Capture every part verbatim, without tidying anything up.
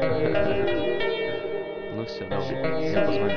Ну все, давай, я позвоню.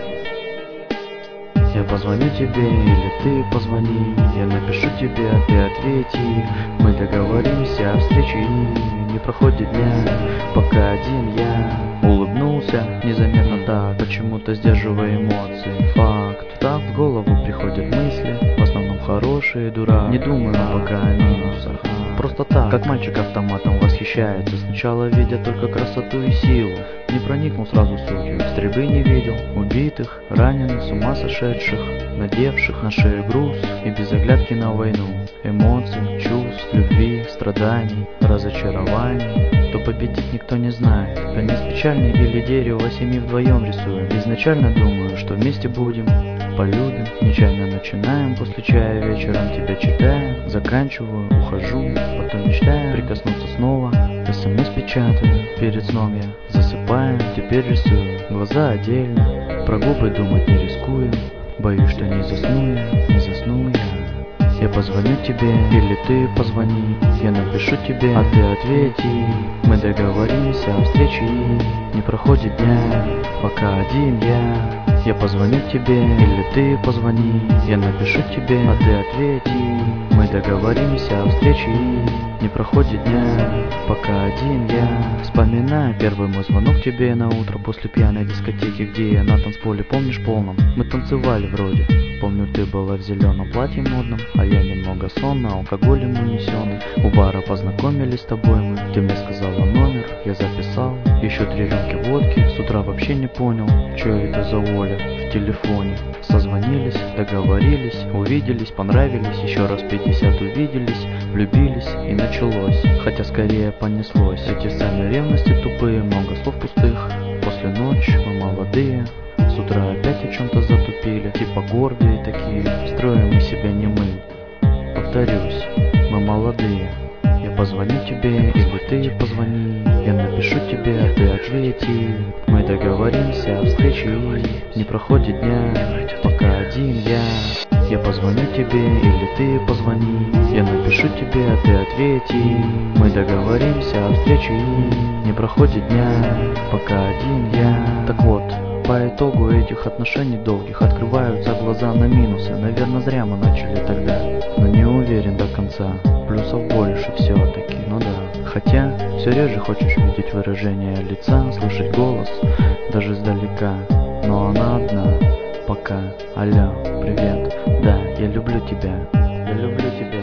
Я позвоню тебе, или ты позвони. Я напишу тебе, а ты ответи. Мы договоримся о встрече, и не проходит дня, пока один я улыбнулся незаметно так, почему-то сдерживая эмоции. Факт, так в голову приходят мысли, в основном хорошие, дурак. Не думаю пока о минусах, просто так, как мальчик автоматом восхищается, сначала видя только красоту и силу. Не проникнул сразу сутью, стрельбы не видел, убитых, раненых, с ума сошедших, надевших на шею груз и без оглядки на войну. Эмоций, чувств, любви, страданий, разочарований, то победить никто не знает. Конец печальный или дерево семьи вдвоем рисуем. Изначально думаю, что вместе будем, полюбим, нечаянно начинаем после чая вечером тебя читаю, заканчиваю, ухожу, потом мечтаю прикоснуться снова, смс печатаю, перед сном я засыпаю, теперь рисую, глаза отдельно, про губы думать не рискую, боюсь, что не засну я, не засну я. Я позвоню тебе, или ты позвони. Я напишу тебе, а ты ответи. Мы договоримся о встрече, и не проходит дня, пока один я. Я позвоню тебе, или ты позвони. Я напишу тебе, а ты ответи. Мы договоримся о встрече, и не проходит дня, пока один я. Вспоминаю первый мой звонок тебе на утро после пьяной дискотеки, где я на танцполе, помнишь, полном. Мы танцевали вроде. Помню, ты была в зеленом платье модном, а я немного сонна, алкоголем унесенный. У бара познакомились с тобой мы, ты мне сказала номер, я записал. Еще три рюмки водки, с утра вообще не понял, что это за Оля в телефоне. Созвонились, договорились, увиделись, понравились, еще раз пятьдесят увиделись, влюбились и началось, хотя скорее понеслось. Эти сами ревности тупые, много слов пустых, после ночи мы молодые. С утра опять о чем-то затупили, типа гордые такие, строим мы себя не мы. Повторюсь, мы молодые. Я позвоню тебе, или ты позвони. Я напишу тебе, а ты ответи. Мы договоримся о встрече, и не проходит дня, пока один я. Я позвоню тебе, или ты позвони. Я напишу тебе, а ты ответи. Мы договоримся о встрече, и не проходит дня, пока один я. Так вот, по итогу этих отношений долгих открываются глаза на минусы. Наверное, зря мы начали тогда, но не уверен до конца. Плюсов больше все-таки, ну да. Хотя все реже хочешь видеть выражение лица, слышать голос, даже издалека. Но она одна, пока. Алло, привет, да, я люблю тебя. Я люблю тебя.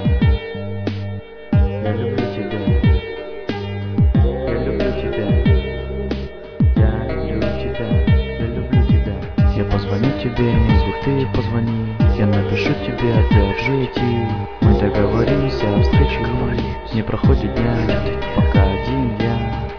Я люблю тебя. Я люблю тебя. Я люблю тебя. Я люблю тебя. Я позвоню тебе, если ты позвони. Я напишу тебе, а ты ответи. Мы договоримся о встрече, не проходит дня, пока один я.